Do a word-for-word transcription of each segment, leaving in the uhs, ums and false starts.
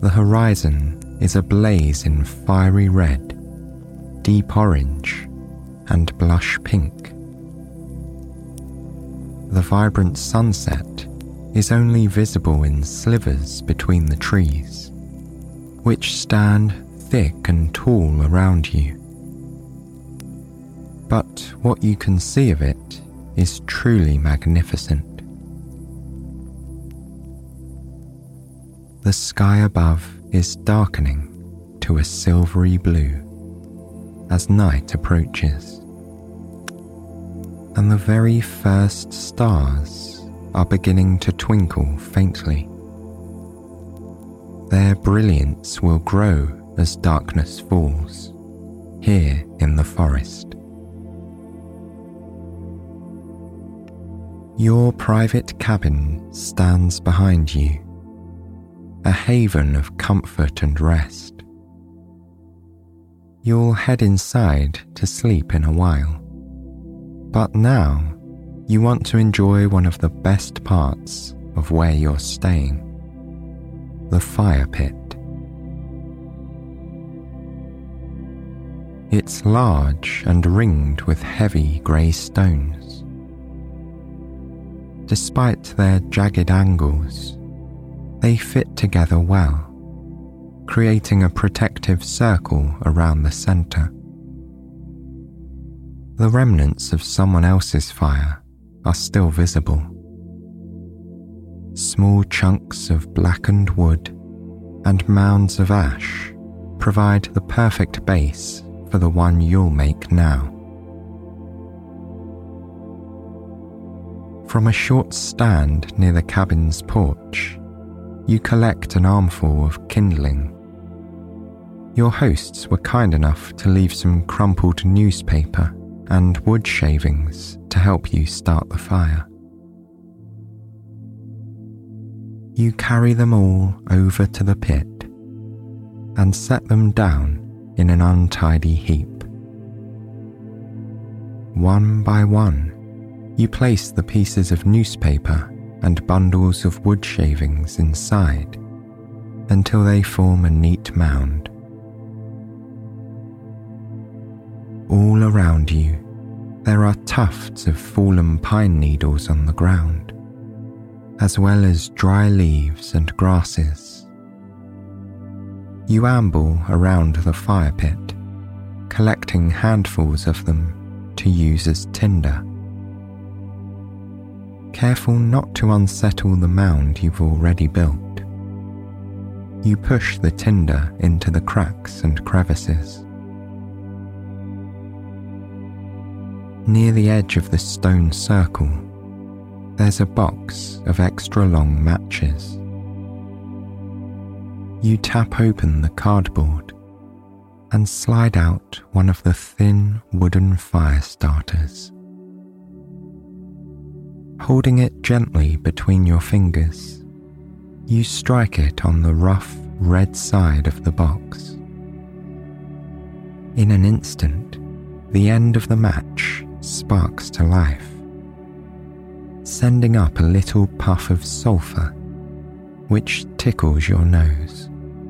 The horizon is ablaze in fiery red, deep orange, and blush pink. The vibrant sunset is only visible in slivers between the trees, which stand thick and tall around you. But what you can see of it is truly magnificent. The sky above is darkening to a silvery blue as night approaches, and the very first stars are beginning to twinkle faintly. Their brilliance will grow as darkness falls, here in the forest. Your private cabin stands behind you, a haven of comfort and rest. You'll head inside to sleep in a while, but now you want to enjoy one of the best parts of where you're staying, the fire pit. It's large and ringed with heavy grey stones. Despite their jagged angles, they fit together well, creating a protective circle around the centre. The remnants of someone else's fire are still visible. Small chunks of blackened wood and mounds of ash provide the perfect base for the one you'll make now. From a short stand near the cabin's porch, you collect an armful of kindling. Your hosts were kind enough to leave some crumpled newspaper and wood shavings to help you start the fire. You carry them all over to the pit and set them down in an untidy heap. One by one, you place the pieces of newspaper and bundles of wood shavings inside until they form a neat mound. All around you, there are tufts of fallen pine needles on the ground, as well as dry leaves and grasses. You amble around the fire pit, collecting handfuls of them to use as tinder. Careful not to unsettle the mound you've already built. You push the tinder into the cracks and crevices. Near the edge of the stone circle, there's a box of extra long matches. You tap open the cardboard and slide out one of the thin wooden fire starters. Holding it gently between your fingers, you strike it on the rough red side of the box. In an instant, the end of the match sparks to life, sending up a little puff of sulphur, which tickles your nose.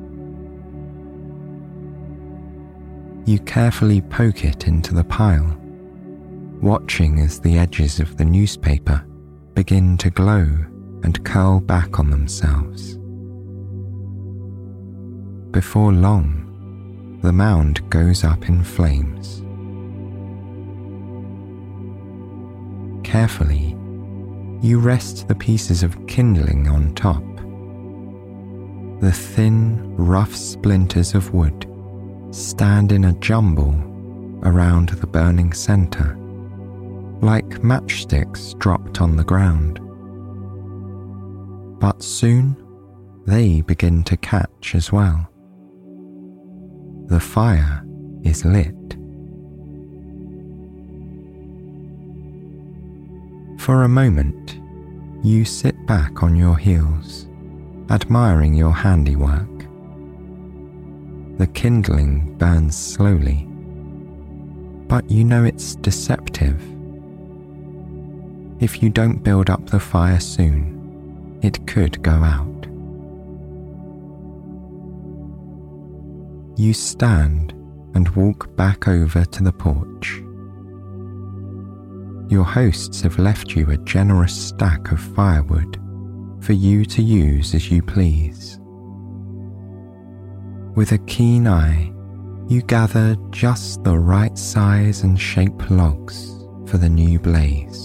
You carefully poke it into the pile, watching as the edges of the newspaper begin to glow and curl back on themselves. Before long, the mound goes up in flames. Carefully, you rest the pieces of kindling on top. The thin, rough splinters of wood stand in a jumble around the burning centre, like matchsticks dropped on the ground. But soon, they begin to catch as well. The fire is lit. For a moment, you sit back on your heels, admiring your handiwork. The kindling burns slowly, but you know it's deceptive. If you don't build up the fire soon, it could go out. You stand and walk back over to the porch. Your hosts have left you a generous stack of firewood for you to use as you please. With a keen eye, you gather just the right size and shape logs for the new blaze.